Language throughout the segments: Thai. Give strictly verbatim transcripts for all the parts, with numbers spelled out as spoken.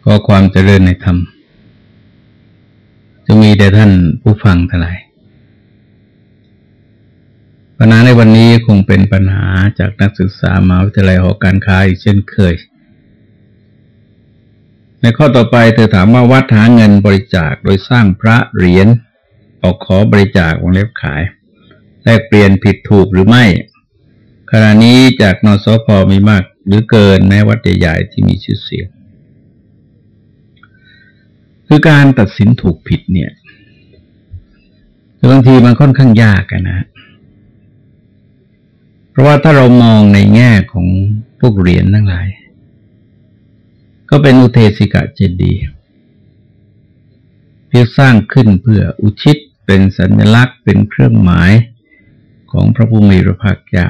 ขอความเจริญในธรรมจะมีแด่ท่านผู้ฟังทั้งหลายปัญหาในวันนี้คงเป็นปัญหาจากนักศึกษามหาวิทยาลัยหอการค้าอีกเช่นเคยในข้อต่อไปเธอถามว่าวัดหาเงินบริจาคโดยสร้างพระเหรียญออกขอบริจาควงเล็บขายแลกเปลี่ยนผิดถูกหรือไม่ขณะนี้จากนสพ.มีมากหรือเกินแม้วัดใหญ่ๆที่มีชื่อเสียงคือการตัดสินถูกผิดเนี่ยบางทีมันค่อนข้างยากกันนะเพราะว่าถ้าเรามองในแง่ของพวกเหรียญทั้งหลายก็เป็นอุเทศิกเจดีย์เพื่อสร้างขึ้นเพื่ออุทิศเป็นสัญลักษณ์เป็นเครื่องหมายของพระผู้มีพระภาคเจ้า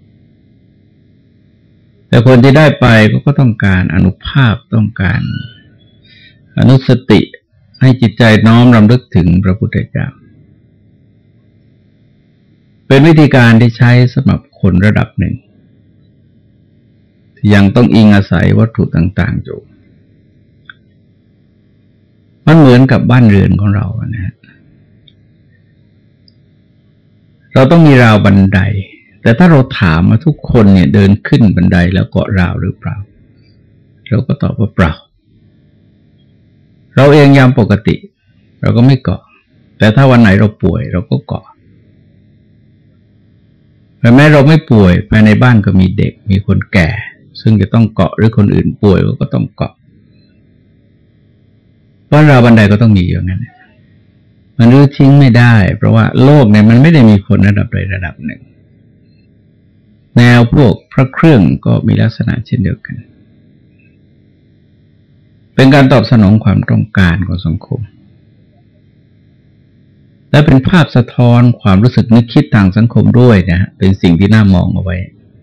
แต่คนที่ได้ไปก็ต้องการอนุภาพต้องการอนุสติให้จิตใจน้อมรำลึกถึงพระพุทธเจ้าเป็นวิธีการที่ใช้สำหรับคนระดับหนึ่งที่ยังต้องอิงอาศัยวัตถุต่างๆอยู่มันเหมือนกับบ้านเรือนของเรานะฮะเราต้องมีราวบันไดแต่ถ้าเราถามว่าทุกคนเนี่ยเดินขึ้นบันไดแล้วเกาะราวหรือเปล่าเราก็ตอบว่าเปล่าเราเองยามปกติเราก็ไม่เกาะแต่ถ้าวันไหนเราป่วยเราก็เกาะแต่แม้เราไม่ป่วยภายในบ้านก็มีเด็กมีคนแก่ซึ่งจะต้องเกาะหรือคนอื่นป่วยก็ต้องเกาะเพราะราวบันไดก็ต้องมีอย่างนั้นมันรื้อทิ้งไม่ได้เพราะว่าโลกเนี่ยมันไม่ได้มีคนระดับใดระดับหนึ่งแนวพวกพระเครื่องก็มีลักษณะเช่นเดียวกันเป็นการตอบสนองความต้องการของสังคมและเป็นภาพสะท้อนความรู้สึกนึกคิดทางสังคมด้วยนะฮะเป็นสิ่งที่น่ามองเอาไว้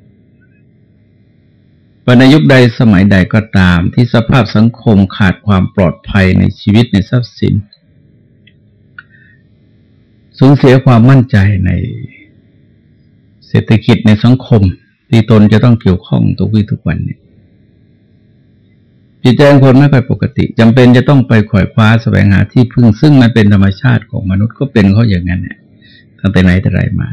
ว่าในยุคใดสมัยใดก็ตามที่สภาพสังคมขาดความปลอดภัยในชีวิตในทรัพย์สินสูญเสียความมั่นใจในเศรษฐกิจในสังคมที่ตนจะต้องเกี่ยวข้องทุกวี่ทุกวันเนี่ยจิตใจของคนไม่ค่อยปกติจำเป็นจะต้องไปขวายคว้าแสวงหาที่พึ่งซึ่งมันเป็นธรรมชาติของมนุษย์ก็เป็นเขาอย่างนั้นเนี่ยตั้งแต่ไหนแต่ไรมา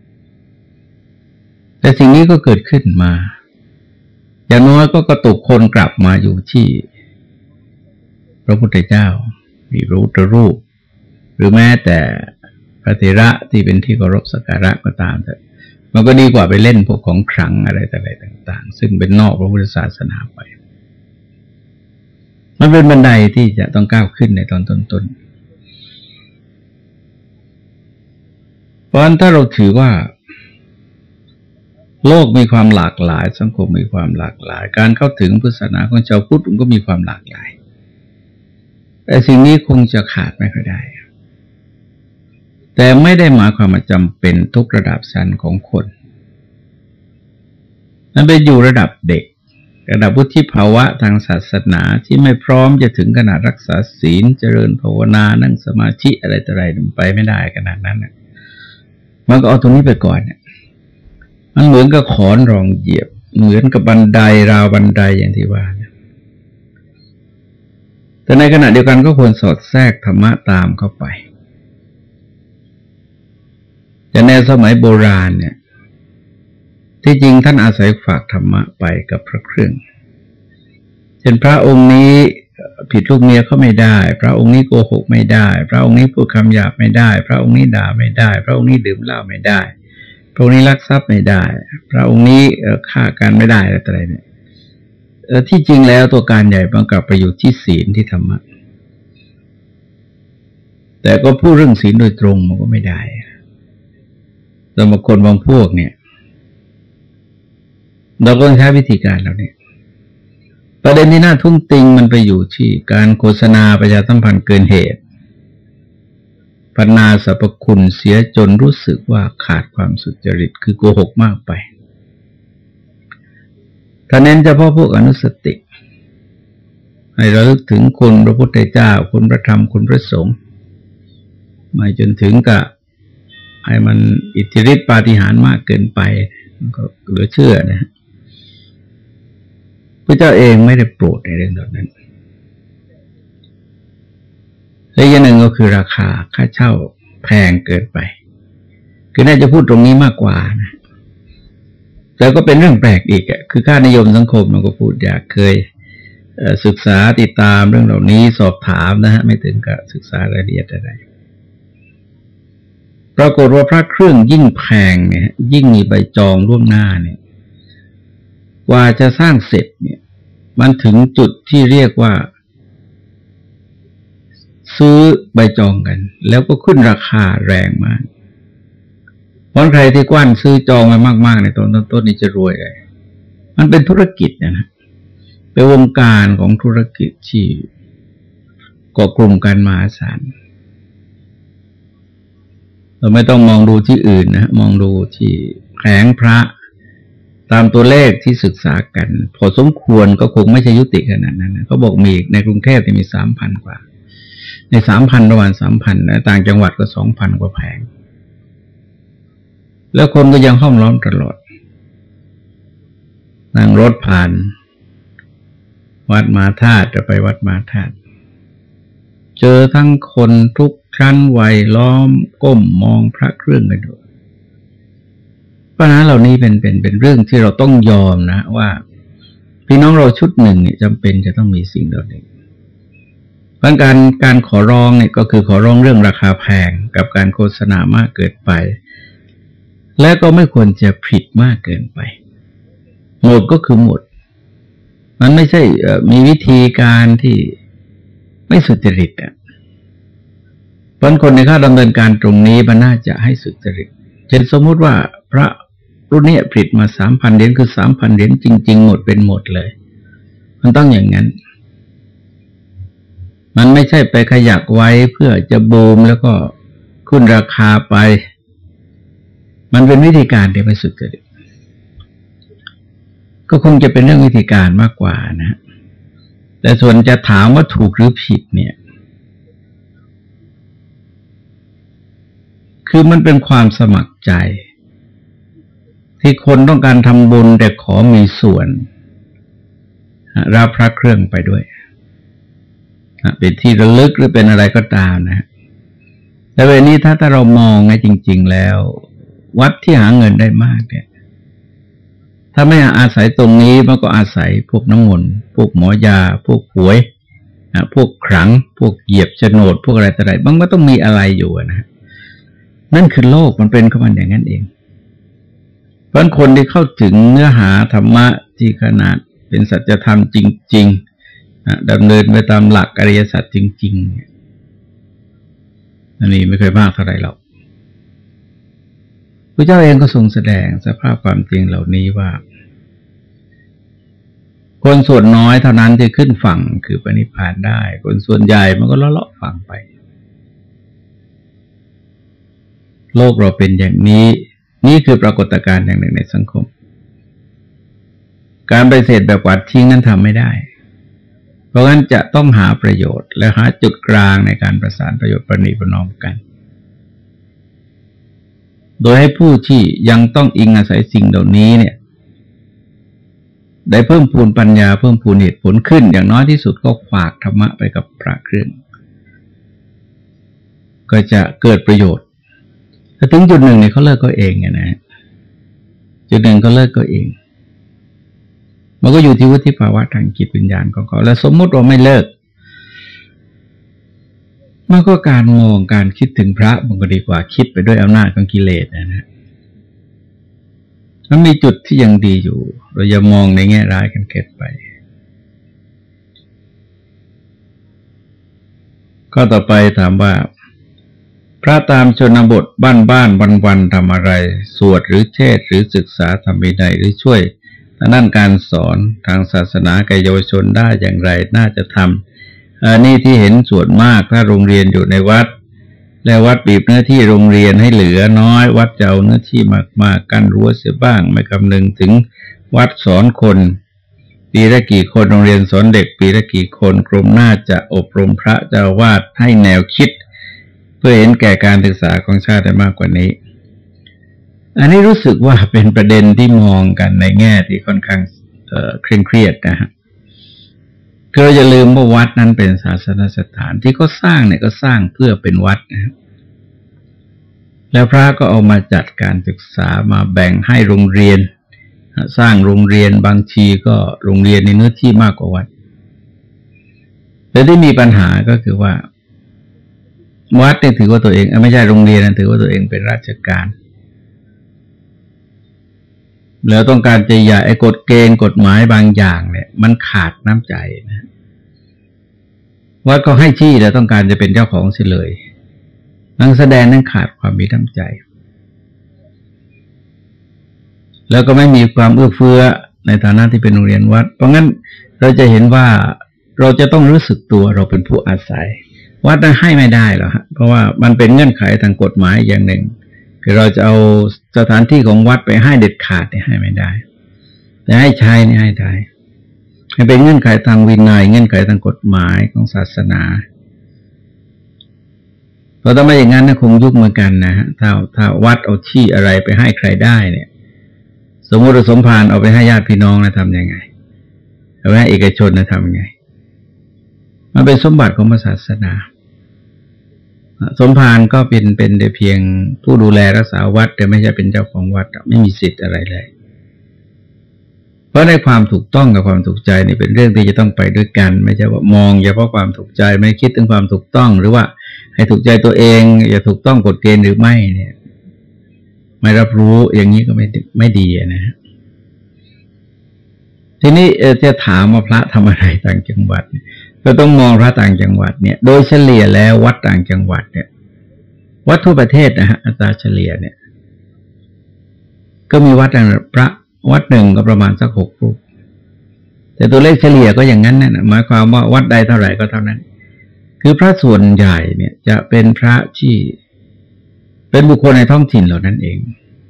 แต่สิ่งนี้ก็เกิดขึ้นมาอย่างน้อยก็กระตุกคนกลับมาอยู่ที่พระพุทธเจ้ามีพระพุทธรูปหรือแม้แต่พระเถระที่เป็นที่เคารพสักการะก็ตามแต่มันก็ดีกว่าไปเล่นพวกของขลังอะไรแต่อะไรต่างๆซึ่งเป็นนอกพระพุทธศาสนาไปมันเป็นบันไดที่จะต้องก้าวขึ้นในตอนต้นๆเพราะฉะนั้นถ้าเราถือว่าโลกมีความหลากหลายสังคมมีความหลากหลายการเข้าถึงพุทธศาสนาของชาวพุทธมันก็มีความหลากหลายแต่สิ่งนี้คงจะขาดไม่ค่อยได้แต่ไม่ได้หมายความว่าจำเป็นทุกระดับชั้นของคนนั้นไปอยู่ระดับเด็กระดับวุฒิภาวะทางศาสนาที่ไม่พร้อมจะถึงขนาดรักษาศีลเจริญภาวนานั่งสมาธิอะไรต่ออะไรมันไปไม่ได้ขนาดนั้นนะมันก็เอาตรงนี้ไปก่อนเนี่ยมันเหมือนกับขอนรองเหยียบเหมือนกับบันไดราวบันไดอย่างที่ว่านะแต่ในขณะเดียวกันก็ควรสอดแทรกธรรมะตามเข้าไปแต่ในสมัยโบราณเนี่ยที่จริงท่านอาศัยฝากธรรมะไปกับพระเครื่องเช่นพระองค์นี้ผิดลูกเมียเขาไม่ได้พระองค์นี้โกหกไม่ได้พระองค์นี้พูดคำหยาบไม่ได้พระองค์นี้ด่าไม่ได้พระองค์นี้ดื่มเหล้าไม่ได้พระองค์นี้ลักทรัพย์ไม่ได้พระองค์นี้ฆ่ากันไม่ได้อะไรเนี่ยที่จริงแล้วตัวการใหญ่มันกลับไปอยู่ที่ศีลที่ธรรมะแต่ก็พูดเรื่องศีลโดยตรงมันก็ไม่ได้แต่บางคนบางพวกเนี่ยเราก็ใช้วิธีการแล้วเนี่ยประเด็นที่น่าทุ่มติงมันไปอยู่ที่การโฆษณาประชาสัมพันธ์เกินเหตุพรรณนาสรรพคุณเสียจนรู้สึกว่าขาดความสุจริตคือโกหกมากไปถ้าเน้นเฉพาะพวกอนุสติให้เราลึกถึงคุณพระพุทธเจ้าคุณพระธรรมคุณพระสงฆ์ไม่จนถึงกับให้มันอิทธิฤทธิปาฏิหาริย์มากเกินไปก็เหลือเชื่อนะพระเจ้าเองไม่ได้โปรดในเรื่องเหล่านั้นและอย่างหนึ่งก็คือราคาค่าเช่าแพงเกินไปคือน่าจะพูดตรงนี้มากกว่านะแต่ก็เป็นเรื่องแปลกอีกอ่ะคือค่านิยมสังคมมันก็พูดอยากเคยศึกษาติดตามเรื่องเหล่านี้สอบถามนะฮะไม่ถึงกับศึกษารายละเอียดอะไรปรากฏว่าพระเครื่องยิ่งแพงเนี่ยยิ่งมีใบจองล่วงหน้าเนี่ยกว่าจะสร้างเสร็จเนี่ยมันถึงจุดที่เรียกว่าซื้อใบจองกันแล้วก็ขึ้นราคาแรงมากเพราะใครที่กว้านซื้อจองมามากๆในตอนต้นๆนี่จะรวยเลยมันเป็นธุรกิจนะเป็นวงการของธุรกิจที่ก่อกลุ่มกันมหาศาลเราไม่ต้องมองดูที่อื่นนะมองดูที่แผงพระตามตัวเลขที่ศึกษากันพอสมควรก็คงไม่ใช่ยุติขนาดนั้นนะเขาบอกมีในกรุงเทพที่มีสามพันกว่าในสามพันประมาณสามพันนะต่างจังหวัดก็สองพันกว่าแผงแล้วคนก็ยังห้อมล้อมตลอดนั่งรถผ่านวัดมหาธาตุจะไปวัดมหาธาตุเจอทั้งคนทุกชั้นวัยล้อมก้มมองพระเครื่องกันด้วยปัญหาเหล่านี้เป็นเป็นเป็นเรื่องที่เราต้องยอมนะว่าพี่น้องเราชุดหนึ่งเนี่ยจำเป็นจะต้องมีสิ่งเหล่านี้เพราะการการขอร้องเนี่ยก็คือขอร้องเรื่องราคาแพงกับการโฆษณามากเกินไปและก็ไม่ควรจะผิดมากเกินไปหมดก็คือหมดมันไม่ใช่มีวิธีการที่ไม่สุจริตอ่ะเพราะคนในข้าดำเนินการตรงนี้มันน่าจะให้สุจริตเช่นสมมุติว่าพระรุ่นนี้ผลิตมาสามพันเหรียญคือสามพันเหรียญจริงๆหมดเป็นหมดเลยมันต้องอย่างนั้นมันไม่ใช่ไปขยักไว้เพื่อจะบูมแล้วก็ขึ้นราคาไปมันเป็นวิธีการที่ไม่สุจริตก็คงจะเป็นเรื่องวิธีการมากกว่านะแต่ส่วนจะถามว่าถูกหรือผิดเนี่ยคือมันเป็นความสมัครใจที่คนต้องการทำบุญแต่ขอมีส่วนรับพระเครื่องไปด้วยเป็นที่ระลึกหรือเป็นอะไรก็ตามนะแต่เวลานี้ถ้าถ้าเรามองไงจริงๆแล้ววัดที่หาเงินได้มากเนี่ยถ้าไม่อาศัยตรงนี้มันก็อาศัยพวกน้ำมนต์พวกหมอยาพวกหวยพวกขลังพวกเหยียบโฉนดพวกอะไรต่ออะไรบางก็ต้องมีอะไรอยู่นะนั่นคือโลกมันเป็นของมันอย่างนั้นเองเพราะคนที่เข้าถึงเนื้อหาธรรมะที่ขนาดเป็นสัจธรรมจริงๆดำเนินไปตามหลักอริยสัจจริงๆอันนี้ไม่เคยมากเท่าไหร่หรอกพระเจ้าเองก็ทรงแสดงสภาพความจริงเหล่านี้ว่าคนส่วนน้อยเท่านั้นที่ขึ้นฝั่งคือปณิพพานได้คนส่วนใหญ่มันก็เลาะๆฝั่งไปโลกเราเป็นอย่างนี้นี่คือปรากฏการณ์อย่างหนึ่งในสังคมการปฏิเสธแบบกวาดทิ้งนั้นทำไม่ได้เพราะงั้นจะต้องหาประโยชน์และหาจุดกลางในการประสานประโยชน์ประนีประนอมกันโดยให้ผู้ที่ยังต้องอิงอาศัยสิ่งเหล่านี้เนี่ยได้เพิ่มพูนปัญญาเพิ่มพูนเหตุผลขึ้นอย่างน้อยที่สุดก็ฝากธรรมะไปกับพระเครื่องก็จะเกิดประโยชน์ถ้าถึงจุดหนึ่งเนี่ยเขาเลิกก็เองไงนะจุดหนึ่งเขาเลิกก็เองมันก็อยู่ที่วุฒิภาวะทางจิตวิญญาณของเขาแล้วสมมติว่าไม่เลิกมันก็การมองการคิดถึงพระมันก็ดีกว่าคิดไปด้วยอำนาจของกิเลสนะนะมันมีจุดที่ยังดีอยู่เราอย่ามองในแง่ร้ายกันเกินไปข้อต่อไปถามว่าพระตามชนบทบ้านบ้านวันวันทำอะไรสวดหรือเทศหรือศึกษาธรรมวินัยหรือช่วยทางด้านการสอนทางศาสนาแก่เยาวชนได้อย่างไรน่าจะทำอันนี้ที่เห็นส่วนมากถ้าโรงเรียนอยู่ในวัดและวัดบีบเนื้อที่โรงเรียนให้เหลือน้อยวัดจะเอาเนื้อที่มากๆกั้นรั้วเสียบ้างไม่คำนึงถึงวัดสอนคนปีละกี่คนโรงเรียนสอนเด็กปีละกี่คนกรมน่าจะอบรมพระเจ้าวาดให้แนวคิดเพื่อเห็นแก่การศึกษาของชาติได้มากกว่านี้อันนี้รู้สึกว่าเป็นประเด็นที่มองกันในแง่ที่ค่อนข้างเคร่งเครียดนะฮะคือเราจะลืมว่าวัดนั้นเป็นศาสนสถานที่เขาสร้างเนี่ยก็สร้างเพื่อเป็นวัดนะแล้วพระก็เอามาจัดการศึกษามาแบ่งให้โรงเรียนสร้างโรงเรียนบางทีก็โรงเรียนในเนื้อที่มากกว่าวัดแต่ที่มีปัญหาก็คือว่าวัดเนี่ยถือว่าตัวเองไม่ใช่โรงเรียนถือว่าตัวเองเป็นราชการแล้วต้องการจะอย่าไอ้กฎเกณฑ์กฎหมายบางอย่างเนี่ยมันขาดน้ำใจนะวัดก็ให้ที่แล้วต้องการจะเป็นเจ้าของเสียเลยนักแสดงนั้นขาดความมีน้ำใจแล้วก็ไม่มีความเอื้อเฟื้อในฐานะที่เป็นโรงเรียนวัดเพราะงั้นเราจะเห็นว่าเราจะต้องรู้สึกตัวเราเป็นผู้อาศัยวัดนั้นให้ไม่ได้หรอกฮะเพราะว่ามันเป็นเงื่อนไขทางกฎหมายอย่างหนึ่งคือเราจะเอาสถานที่ของวัดไปให้เด็ดขาดเนี่ยให้ไม่ได้แต่ให้ใช้เนี่ยให้ได้ให้เป็นเงื่อนไขทางวินัยเงื่อนไขทางกฎหมายของศาสนาเราต้องไม่อย่างนั้นนะคงยุ่งเหมือนกันนะฮะถ้าถ้าวัดเอาที่อะไรไปให้ใครได้เนี่ยสมมติเราสมภารเอาไปให้ญาติพี่น้องนะทำยังไงเอาไปให้เอกชนนะทำยังไงมันเป็นสมบัติของศาสนาสมภารก็เป็นเป็นแต่เพียงผู้ดูแลรักษาวัดแต่ไม่ใช่เป็นเจ้าของวัดไม่มีสิทธิ์อะไรเลยเพราะในความถูกต้องกับความถูกใจนี่เป็นเรื่องที่จะต้องไปด้วยกันไม่ใช่ว่ามองเฉพาะความถูกใจไม่คิดถึงความถูกต้องหรือว่าให้ถูกใจตัวเองอย่าถูกต้องกฎเกณฑ์หรือไม่เนี่ยไม่รับรู้อย่างนี้ก็ไม่ไม่ดีนะฮะทีนี้จะถามว่าพระทำอะไรต่างจังหวัดก็ต้องมองพระต่างจังหวัดเนี่ยโดยเฉลี่ยแล้ววัดต่างจังหวัดเนี่ยวัดทั่วประเทศนะฮะอัตราเฉลี่ยเนี่ยก็มีวัดพระวัดหนึ่งก็ประมาณสักหกรูปแต่ตัวเลขเฉลี่ยก็อย่างนั้นนะหมายความว่าวัดใดเท่าไหร่ก็เท่านั้นคือพระส่วนใหญ่เนี่ยจะเป็นพระที่เป็นบุคคลในท้องถิ่นเหล่านั้นเอง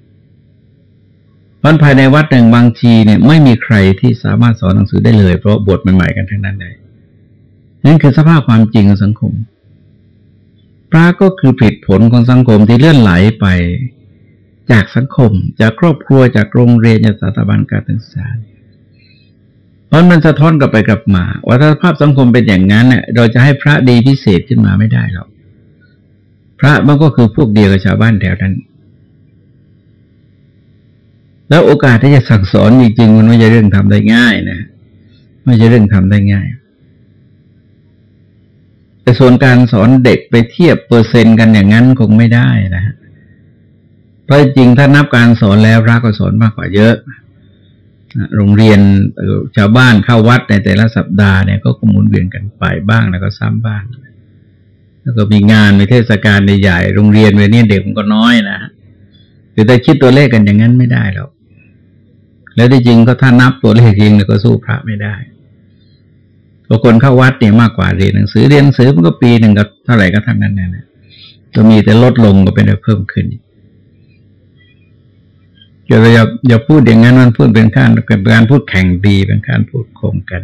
เพราะภายในวัดหนึ่งบางทีเนี่ยไม่มีใครที่สามารถสอนหนังสือได้เลยเพราะบทใหม่ๆกันทั้งนั้นเลยนั่นคือสภาพความจริงของสังคมพระก็คือผลผลของสังคมที่เลื่อนไหลไปจากสังคมจากครอบครัวจากโรงเรียนจากสถาบันการศึกษาเพราะมันสะท้อนกลับไปกลับมาว่าถ้าภาพสังคมเป็นอย่างนั้นเนี่ยเราจะให้พระดีพิเศษขึ้นมาไม่ได้หรอกพระมันก็คือพวกเดียวกับชาวบ้านแถวนั้นแล้วโอกาสที่จะสั่งสอนจริงๆมันไม่ใช่เรื่องทำได้ง่ายนะไม่ใช่เรื่องทำได้ง่ายแต่ส่วนการสอนเด็กไปเทียบเปอร์เซ็นต์กันอย่างนั้นคงไม่ได้นะเพราะจริงถ้านับการสอนแล้วพระก็สอนมากกว่าเยอะโรงเรียนชาวบ้านเข้าวัดในแต่ละสัปดาห์เนี่ยก็หมุนเวียนกันไปบ้างแล้วก็ซ้ำบ้างแล้วก็มีงานมีเทศกาลใหญ่ๆโรงเรียนเวลานี้เด็กมันก็น้อยนะคือถ้าคิดตัวเลขกันอย่างนั้นไม่ได้หรอกแล้วที่จริงก็ถ้านับตัวเลขจริงก็สู้พระไม่ได้บางคนเข้าวัดเนี่ยมากกว่าเรียนหนังสือเรียนหนังสือมันก็ปีหนึ่งก็เท่าไหร่ก็เท่านั้นนะจะมีแต่ลดลงก็เป็นแต่เพิ่มขึ้นอย่าอย่าอย่าพูดอย่างนั้นมันพูดเป็นการเป็นการพูดแข่งดีเป็นการพูดโกงกัน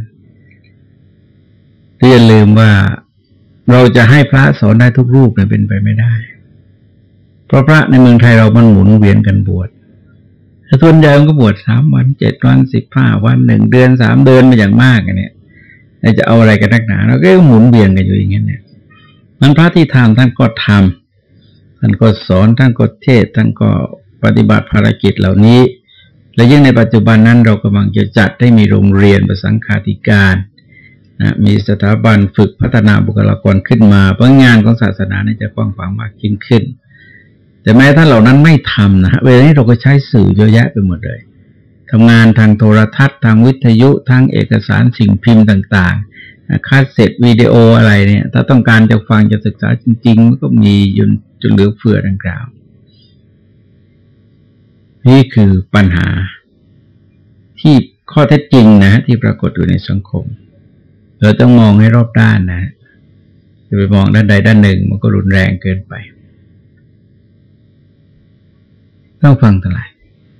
ที่อย่าลืมว่าเราจะให้พระสอนได้ทุกรูปเนี่ยเป็นไปไม่ได้เพราะพระในเมืองไทยเรามันหมุนเวียนกันบวชแต่ส่วนใหญ่มันก็บวชสามวันเจ็ดวันสิบห้าวันหนึ่งเดือนสามเดือนมาอย่างมากเนี่ยจะเอาอะไรกันนักหนาเราก็หมุนเวียนกันอยู่อย่างนี้เนี่ยมันพระที่ทำท่านก็ทำท่านก็สอนท่านก็เทศท่านก็ปฏิบัติภารกิจเหล่านี้และยิ่งในปัจจุบันนั้นเรากำลังจะจัดให้มีโรงเรียนประสังฆาธิการนะมีสถาบันฝึกพัฒนาบุคลากรขึ้นมาเพราะงานของศาสนาเนี่ยจะกว้างขวางมากยิ่งขึ้นแต่แม้ถ้าเหล่านั้นไม่ทำนะเวลานี้เราก็ใช้สื่อเยอะแยะไปหมดเลยทำงานทางโทรทัศน์ทางวิทยุทางเอกสารสิ่งพิมพ์ต่างๆคาสเซ็ตวิดีโออะไรเนี่ยถ้าต้องการจะฟังจะศึกษาจริงๆมันก็มีอยู่จนเหลือเฟือดังกล่าวนี่คือปัญหาที่ข้อเท็จจริงนะที่ปรากฏอยู่ในสังคมเราต้องมองให้รอบด้านนะจะไปมองด้านใดด้านหนึ่งมันก็รุนแรงเกินไปต้องฟังทั้งหลาย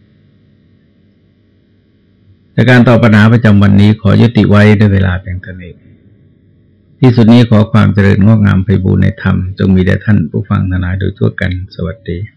แต่การตอบปัญหาประจำวันนี้ขอยุติไว้ด้วยเวลาเพียงเท่านี้ที่สุดนี้ขอความเจริญงอกงามไพบูลย์ในธรรมจงมีแด่ท่านผู้ฟังทั้งหลายโดยทั่วกันสวัสดี